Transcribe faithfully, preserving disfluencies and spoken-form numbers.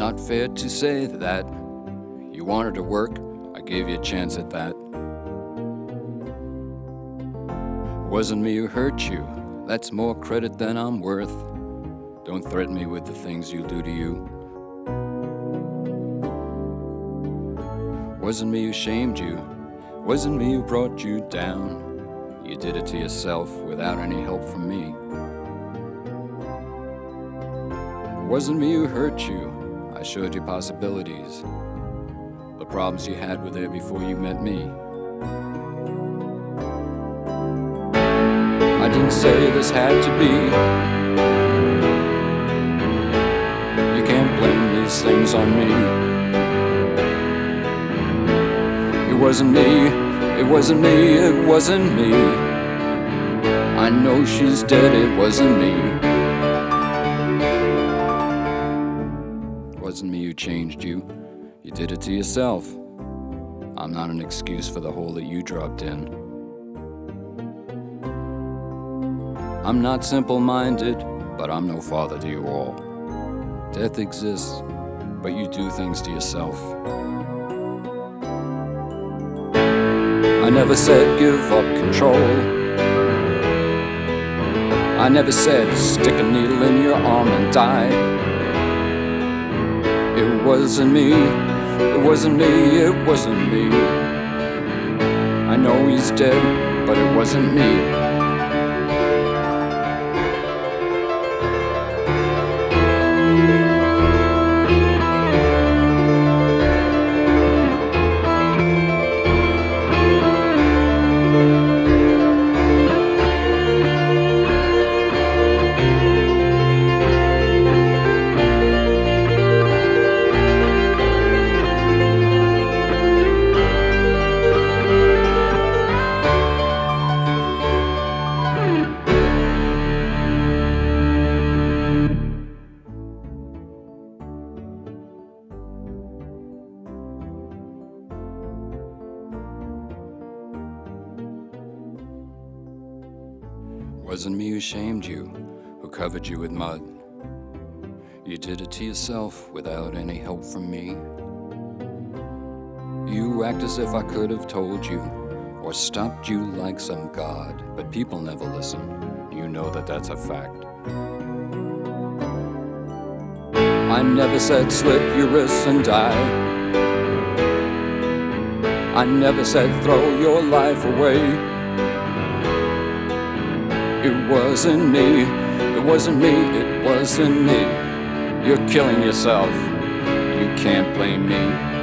not fair to say that. You wanted to work, I gave you a chance at that. It wasn't me who hurt you, that's more credit than I'm worth. Don't threaten me with the things you'll do to you. Wasn't me who shamed you, wasn't me who brought you down. You did it to yourself without any help from me. Wasn't me who hurt you, I showed you possibilities. The problems you had were there before you met me. I didn't say this had to be. You can't blame these things on me. It wasn't me, it wasn't me, it wasn't me. I know she's dead, it wasn't me. It wasn't me who changed you, you did it to yourself. I'm not an excuse for the hole that you dropped in. I'm not simple-minded, but I'm no father to you all. Death exists, but you do things to yourself. I never said give up control. I never said stick a needle in your arm and die. It wasn't me, it wasn't me, it wasn't me. I know he's dead, but it wasn't me. Wasn't me who shamed you, who covered you with mud. You did it to yourself without any help from me. You act as if I could have told you, or stopped you like some god, but people never listen. You know that that's a fact. I never said slit your wrists and die. I never said throw your life away. It wasn't me, it wasn't me, it wasn't me. You're killing yourself, you can't blame me.